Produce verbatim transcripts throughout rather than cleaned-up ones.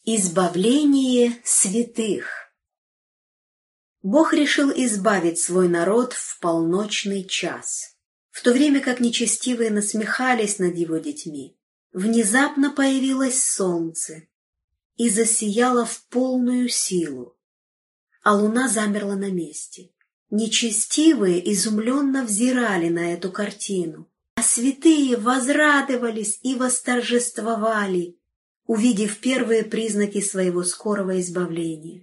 Избавление святых. Бог решил избавить свой народ в полночный час. В то время как нечестивые насмехались над его детьми, внезапно появилось солнце и засияло в полную силу, а луна замерла на месте. Нечестивые изумленно взирали на эту картину, а святые возрадовались и восторжествовали, увидев первые признаки своего скорого избавления.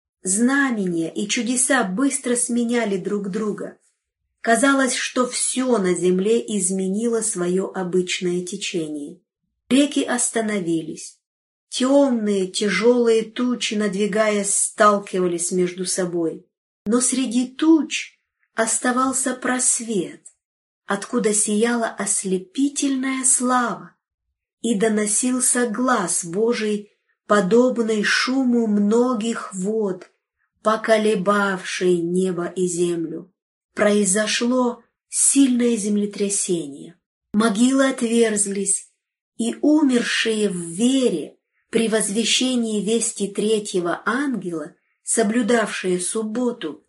Знамения и чудеса быстро сменяли друг друга. Казалось, что все на земле изменило свое обычное течение. Реки остановились. Темные, тяжелые тучи, надвигаясь, сталкивались между собой. Но среди туч оставался просвет, откуда сияла ослепительная слава, и доносился глас Божий, подобный шуму многих вод, поколебавший небо и землю. Произошло сильное землетрясение. Могилы отверзлись, и умершие в вере при возвещении вести третьего ангела, соблюдавшие субботу,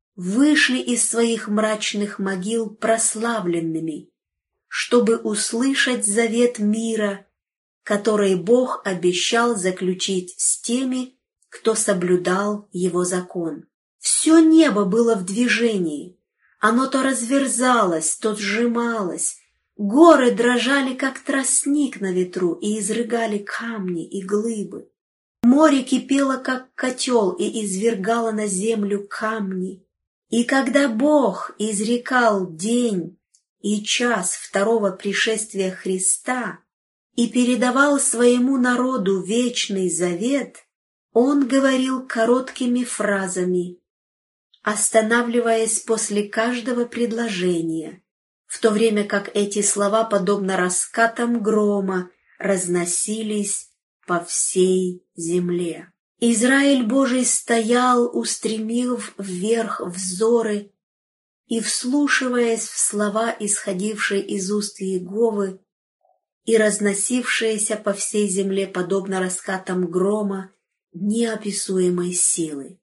вышли из своих мрачных могил прославленными, чтобы услышать завет мира, который Бог обещал заключить с теми, кто соблюдал его закон. Все небо было в движении, оно то разверзалось, то сжималось, горы дрожали, как тростник на ветру, и изрыгали камни и глыбы. Море кипело, как котел, и извергало на землю камни. И когда Бог изрекал день и час второго пришествия Христа и передавал своему народу вечный завет, Он говорил короткими фразами, останавливаясь после каждого предложения, в то время как эти слова, подобно раскатам грома, разносились по всей земле. Израиль Божий стоял, устремив вверх взоры, и, вслушиваясь в слова, исходившие из уст Иеговы и разносившиеся по всей земле, подобно раскатам грома, неописуемой силы.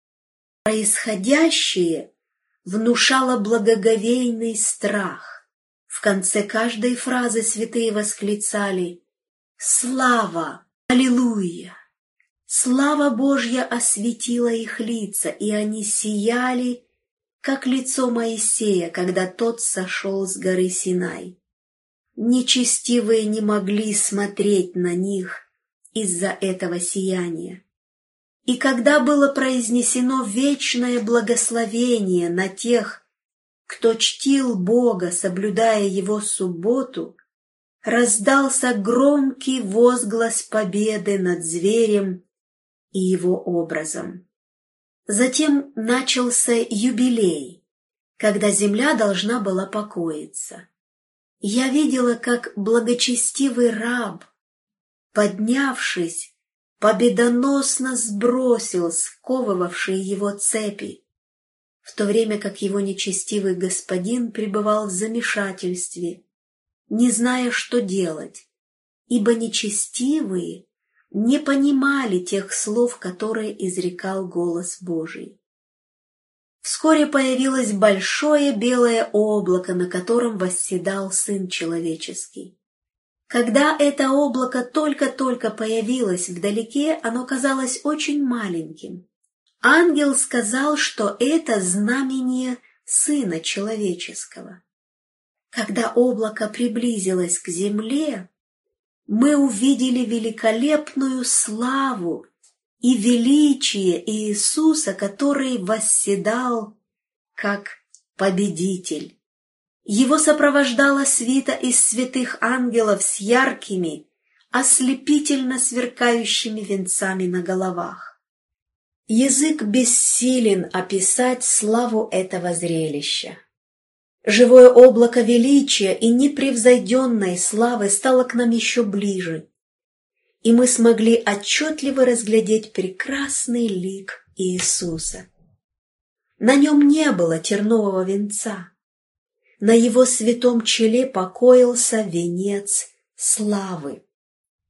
Происходящее внушало благоговейный страх. В конце каждой фразы святые восклицали «Слава! Аллилуйя!». Слава Божья осветила их лица, и они сияли, как лицо Моисея, когда тот сошел с горы Синай. Нечестивые не могли смотреть на них из-за этого сияния. И когда было произнесено вечное благословение на тех, кто чтил Бога, соблюдая Его субботу, раздался громкий возглас победы над зверем и его образом. Затем начался юбилей, когда земля должна была покоиться. Я видела, как благочестивый раб, поднявшись, победоносно сбросил сковывавшие его цепи, в то время как его нечестивый господин пребывал в замешательстве, не зная, что делать, ибо нечестивые не понимали тех слов, которые изрекал голос Божий. Вскоре появилось большое белое облако, на котором восседал Сын Человеческий. Когда это облако только-только появилось вдалеке, оно казалось очень маленьким. Ангел сказал, что это знамение Сына Человеческого. Когда облако приблизилось к земле, мы увидели великолепную славу и величие Иисуса, который восседал как победитель. Его сопровождала свита из святых ангелов с яркими, ослепительно сверкающими венцами на головах. Язык бессилен описать славу этого зрелища. Живое облако величия и непревзойденной славы стало к нам еще ближе, и мы смогли отчетливо разглядеть прекрасный лик Иисуса. На нем не было тернового венца. На его святом челе покоился венец славы.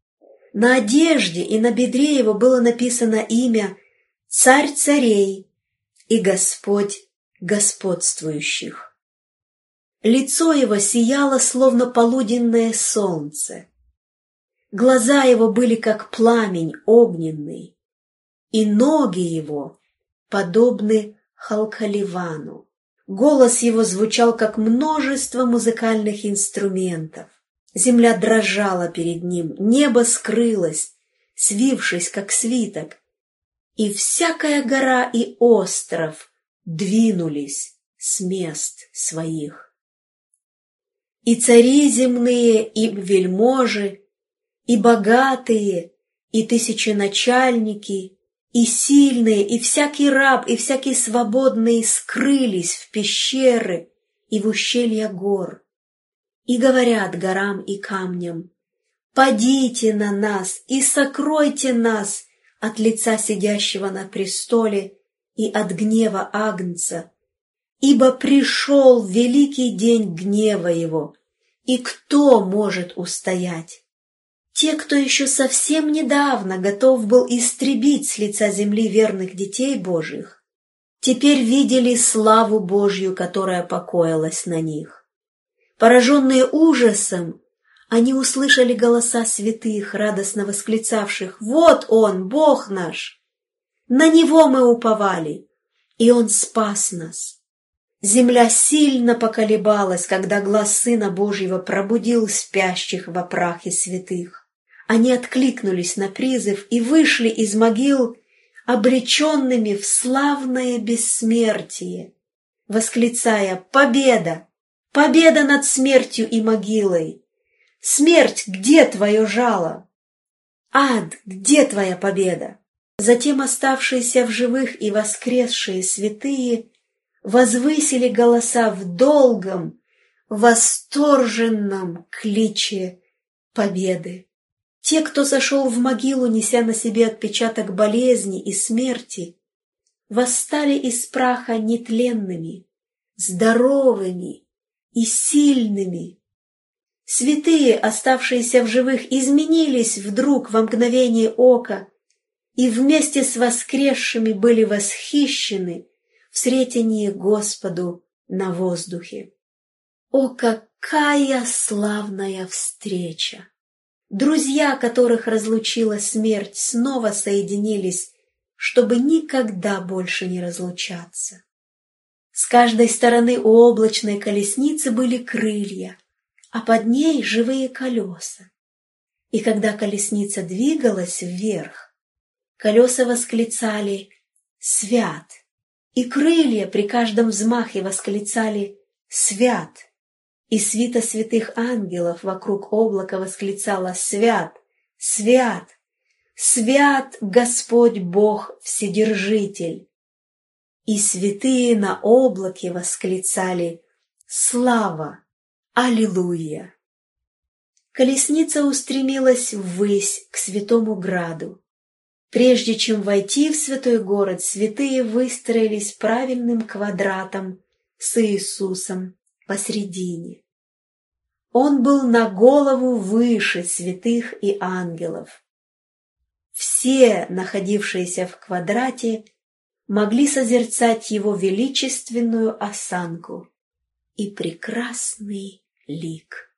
На одежде и на бедре его было написано имя «Царь царей» и «Господь господствующих». Лицо его сияло, словно полуденное солнце. Глаза его были как пламень огненный, и ноги его подобны халкаливану. Голос его звучал, как множество музыкальных инструментов. Земля дрожала перед ним, небо скрылось, свившись, как свиток, и всякая гора и остров двинулись с мест своих. И цари земные, и вельможи, и богатые, и тысяченачальники, и сильные, и всякий раб, и всякий свободный скрылись в пещеры и в ущелья гор, и говорят горам и камням: «Падите на нас и сокройте нас от лица сидящего на престоле и от гнева Агнца, ибо пришел великий день гнева его, и кто может устоять?» Те, кто еще совсем недавно готов был истребить с лица земли верных детей Божьих, теперь видели славу Божью, которая покоилась на них. Пораженные ужасом, они услышали голоса святых, радостно восклицавших: «Вот Он, Бог наш! На Него мы уповали, и Он спас нас». Земля сильно поколебалась, когда глас Сына Божьего пробудил спящих во прахе святых. Они откликнулись на призыв и вышли из могил, обреченными в славное бессмертие, восклицая: «Победа! Победа над смертью и могилой! Смерть, где твое жало? Ад, где твоя победа?» Затем оставшиеся в живых и воскресшие святые возвысили голоса в долгом, восторженном кличе победы. Те, кто зашел в могилу, неся на себе отпечаток болезни и смерти, восстали из праха нетленными, здоровыми и сильными. Святые, оставшиеся в живых, изменились вдруг во мгновение ока и вместе с воскресшими были восхищены в сретении Господу на воздухе. О, какая славная встреча! Друзья, которых разлучила смерть, снова соединились, чтобы никогда больше не разлучаться. С каждой стороны у облачной колесницы были крылья, а под ней живые колеса. И когда колесница двигалась вверх, колеса восклицали «Свят!», и крылья при каждом взмахе восклицали «Свят!», и свита святых ангелов вокруг облака восклицала «Свят! Свят! Свят Господь Бог Вседержитель!». И святые на облаке восклицали «Слава! Аллилуйя!». Колесница устремилась ввысь к святому граду. Прежде чем войти в святой город, святые выстроились правильным квадратом с Иисусом посредине. Он был на голову выше святых и ангелов. Все, находившиеся в квадрате, могли созерцать его величественную осанку и прекрасный лик.